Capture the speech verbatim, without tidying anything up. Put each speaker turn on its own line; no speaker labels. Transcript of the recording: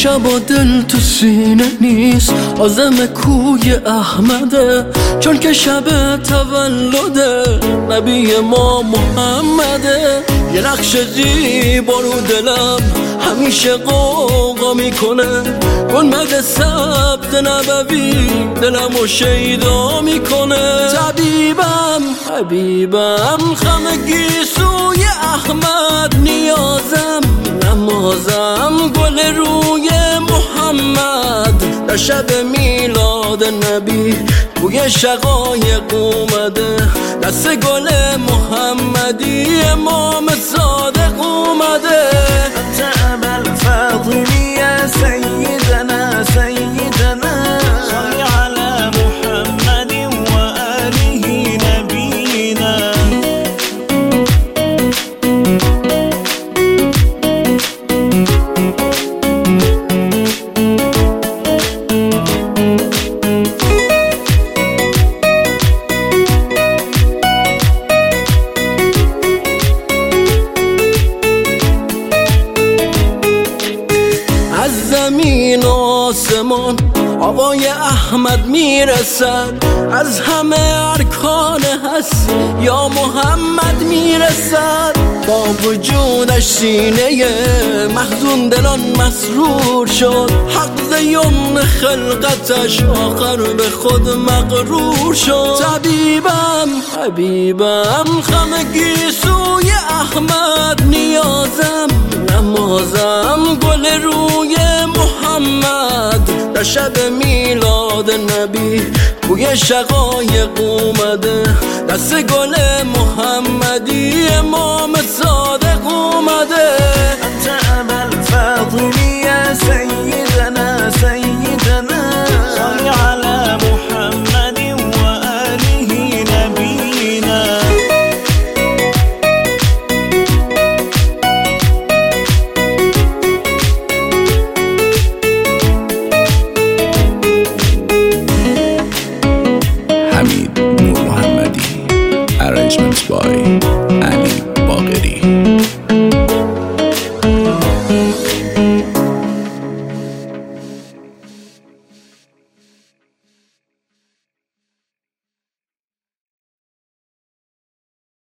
شب و دل تو سینه نیست، عازم کوی احمده، چون که شب تولده نبی ما محمده. یه نقش زیبا رو دلم همیشه قوقا میکنه، گنبد سبز نبوی دلمو شیدا میکنه. طبیبم حبیبم خم گیسوی احمد، نیازم نمازم گل روی محمد. در شب میلاد نبی بوی شقایق اومده، دست گل محمدی امام صادق اومده.
انت ابا الفاضل یا سیدنا سیدنا، صل على محمد و آله نبینا.
از زمین و آسمان آوای احمد میرسد، از همه ارکان هست یا محمد میرسد. با وجودش سینه محزون دلان مسرور شد، حق ز یمن خلقتش آخر به خود مغرور شد. طبیبم حبیبم خم گیسوی احمد، نیازم نمازم گل روی محمد. در شب میلاد نبی بوی شقایق اومده، دست گل محمدی امام صادق اومده.
انت ابا الفاضل یا سیدنا سیدنا، صل على محمد و آله نبینا.
حمید نور محمدی. Arrangements by